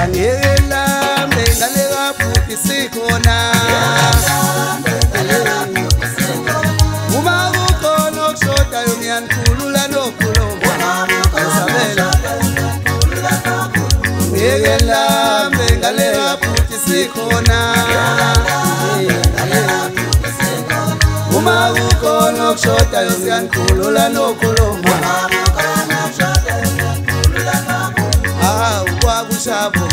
Angelambe ngale kabuki sikhona uma kukhona okushodayo ngiyanikhulula nokhuluma esabela Angelambe ngale kabuki sikhona uma kukhona okushodayo ngiyanikhulula nokhuluma Kwakushabo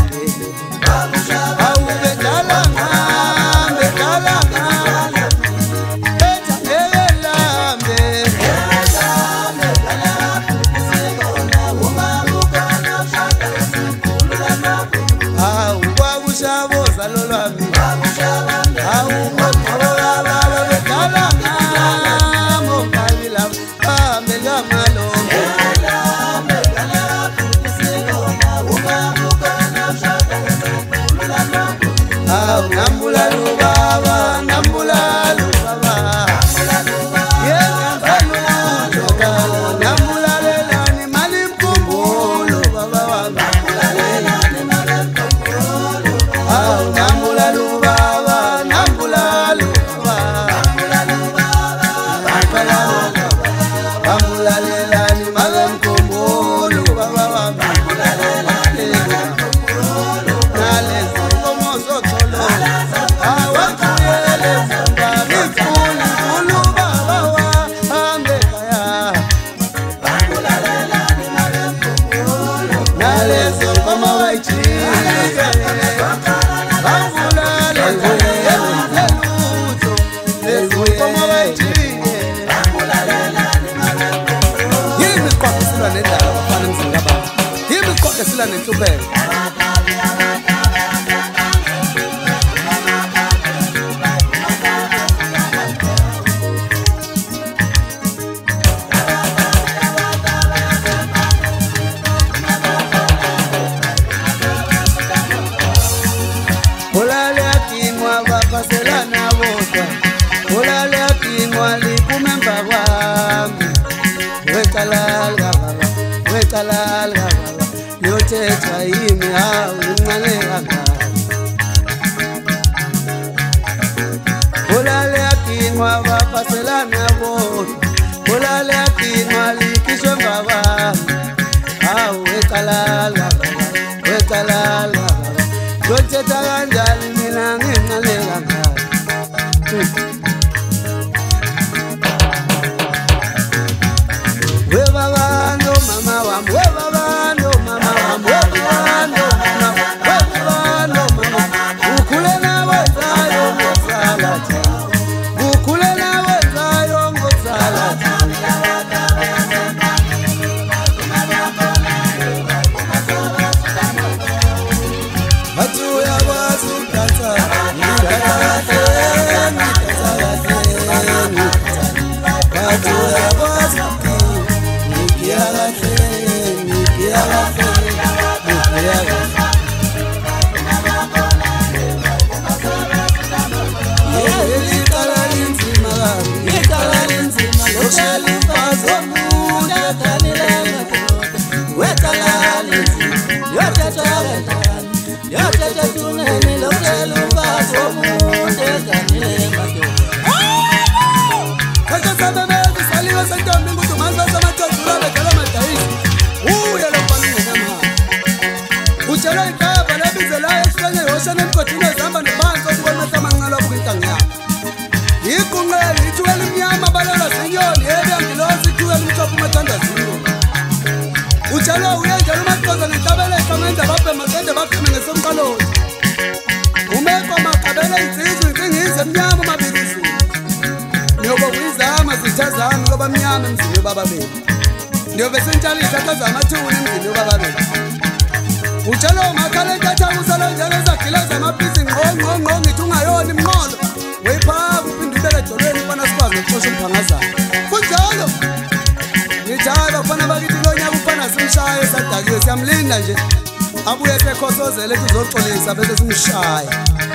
abuye sekhosozele kuzoxolisa bese simshaya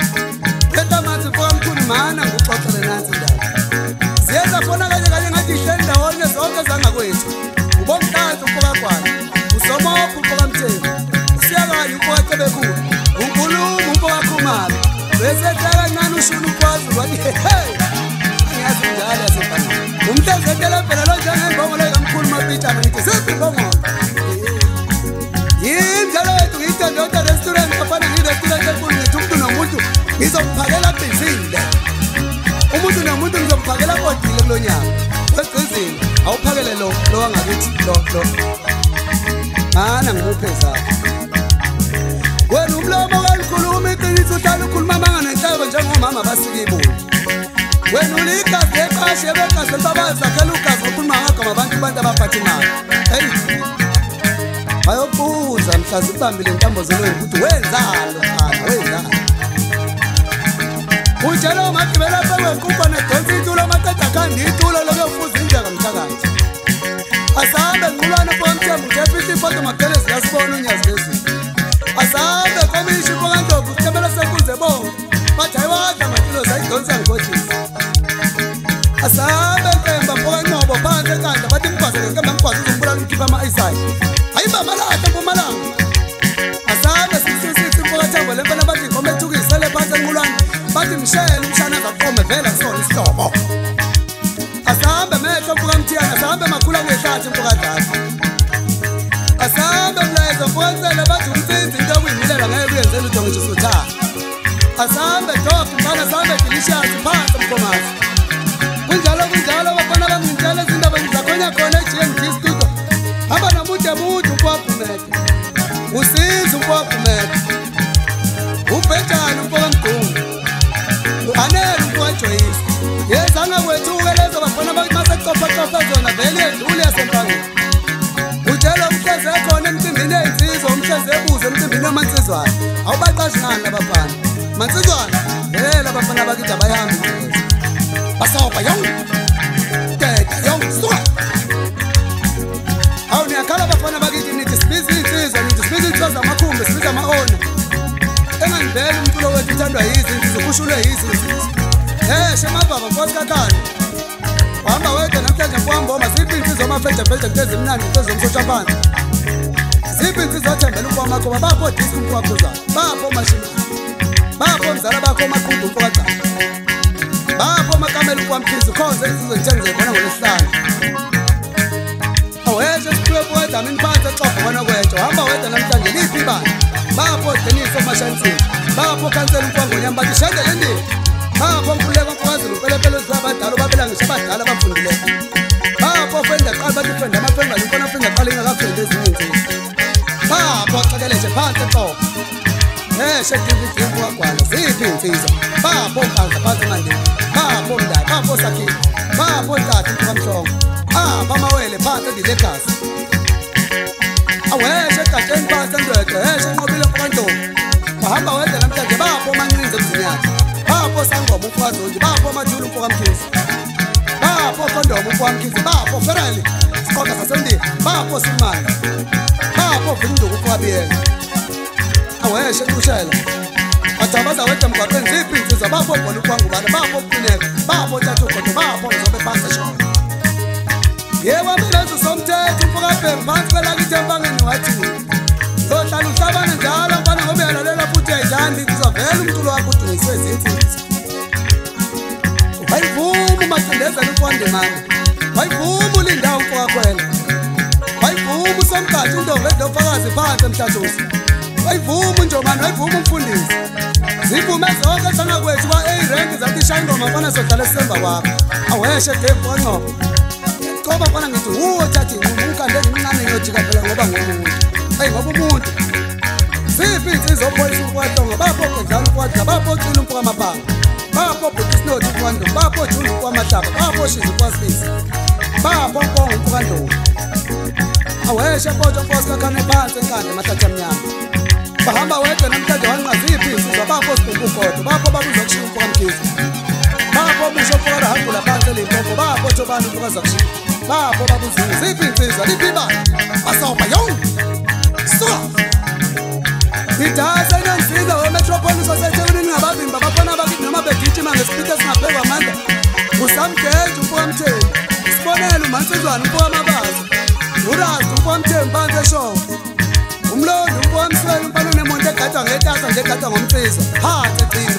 phela manje kwamkhulu mana nguxoxele nansi ndaba siyenza khona kanye kanye ngathi ihleli ndawonye zonke zangakwethu ubomhlazi uphokakwana usomopho uphokamtheni usiyakanye uphoka bekhulu unkulumo umfokakhumalo bese kancane ushulu kwazi wathi hey angiyazi njalo yasebhana umhlezekela phela lo njengembongo lekamkhulu mapitshana ngithi sesimbongo yindlela yethu ngiyithandota restaurant afana ngi-restaurant enkulu ngithi umuntu nomuntu ngizokuphakela bhizile umuntu nomuntu ngizokuphakela kodile kulo nyaka wegcizini awuphakele lo wangakithi lo mana ngimuphe zakho wena umlomo kalikhuluma iqiniso uhlala ukhuluma amanga nenhleko njengomama basika ibuli wena uligazi eqashe begazi elibabazakhela ugazi okhuluma ngagama abantu abaphatha imali hey bayobuza mhlazi ubambile intambo zelweni ukuthi wenzalo wenzalo ujalo magibela phekwenkukwa nedonsi itulo amaqeda khandi itulo lokuyofuza indleka mthakathi asahambe nqulwane pomthembu ngefihla ifoto magelezi lasibona unyazi lezini asahambe komishi pokandlovu kuthebela sekuze bonke bathi ayiwadla matilo zayidonsi yangikhotshisa asahambe nkemba pokancobo phansi ekandla bathi mgwazele nkemba mgwazi uzombulala umkhipha ama-isayi ayibamalahle mpumalanga asahambe sisithi mpokathambo lempena bathi inkomo ethukisele phansi enqulwane bathi mshele umshana zakome vela kusona isihlobo asahambe mehlo mpukamthiyana asahambe makhula kwehlathi mpokadlala asahambe mlayezo mpokansele bathi umtsinzi into okuyimilela ngeke kuyenzela utho ngisho suthatha asahambe dof mbana asahambe delicious phansi mkomazi kunjalo bafana bangintshela izindaba ngizakhona khona eGMT studio hamba namude umpokaphumede usiza umpokaphumede ubhejana umpokamdungu anele umpokajoyisi yezanga kwethuke lezo bafana bamasekucofacofa zona vele yedlule yasempangeni utshela umhlezi ekhona emcimbini ey'nsizwa umhlezi ebuze emcimbini wamansizwana awubaqashi ngani labafana mansizwana labafana bakithi abayihambi basobha suka awu niyakhala abafana bakithi nithi sibiza iy'nsizwa nithi sibiza iy'nsizwa zamakhumbi sibiza ama-ona engangivele umculo wethu uthandwa yizinto ukhushuliwe yizinto shemababa nkosi kakhani wahamba wedwa namhlanje mpoamboma ziphi insizwa amafejafeja kutezi imnandi kutezi umsosha phansi ziphi insizwa othembele umpoamakhoba bapho diski umpoakhuzayo bapho mashina bapho mzala bakho omaqhudu umpokacayo bapho amakamela umpoamkhizi khonze insizwa ngitshengizele khona ngolesihlanu aweshe siphiwe poedamini phansi exofa khona kwentsho hamba wedwa namhlanje liphi ibani bapho deniso mashansini bapho khansela umfangonyami bathi shandele ndini bapho mkhululeko mfokazile upelepele zizabadala ubabela ngisho abadala abafundileyo bapho fenda qala bathi fenda amafenga likhona fenda qala ingakafendi ezinye insizwa bapho cekeleshe phansi exofa shedividi umpokwagwala ziphi insizwa bapho mpanza phansi emandini bapho mndala bapho sakhile bapho ntatha umfokamhlongo amawele phansi edilegasi aweshe egadeni phansi endwedwe enqobile mpokantombi bahamba wedwa namhlanje bapho mancinze emzinyatha bapho sangoma umfokazonje bapho amathula umfokamkhizi bapho kondomo umfokamkhizi bapho ferali siqoka sasendini bapho simanga bapho vinduku umfokabiyela aweshe ecushela athabaza wedwa mgwaqeni ziphi insizwa bapho bhola ukwangubana bapho kuqineka bapho tathugodo bapho ngizobe phansi eshona yewamelezo somthetho umfokabheki phansi kwelakithi empangeni wathi zohlala uhlabana njalo mfana ngoba uyalalela futhi uyayidlanda kuzovela umculo wakho udungiswe zinsizi wayivuma umacindezela umfondemanga wayivuma ulindawo umfokakhwela wayivuma usomgathi undovu edofakazi phansi emhlathuzi wayivuma unjomani wayivuma umfundisi zivume zonke esangakwethu kwa-A-rank zathi shaya ingoma mfana sohlala esisemva kwakho aweshe devu wancoba ngoba mfana ngithi thathi umkande ngimncane ngiyojika phela ngoba ngomuntu ngoba umuntu ziphi insizwa opholisa umfokahlongo bapho gedlala umfokadla bapho cila umfokamabanga bapho bhutisinothi umfokandlovu bapho jula umfokamahlaba bapho shiza umfokasilisa bapho mpongo umfokandlovu aweshe potho mfosi kakhane phansi enkande emahlathi amnyama bahamba wedwa namhlanje wanqaziphi insizwa bapho sibhumbugodo bapho babuzwa kushiya umfokamkhizi bapho busho umfokabahambula phansi elimpopo bapho thobani umfokazakushiya bapho babuzini ziphi insizwa liphi ibani basobha suka idasa inansizwa wemetropolis wasethekwini ngabavimba bafana bakithi noma begijima ngesipiti esingaphekwa amandla usamgeje umfokamthembu isibonelo umansizwana umfokamabazo urasta umfokamthembu phansi eshova umlondi umfokamswele umfana unemonto egade etasa nje ethatha ngomsizo phansi eqina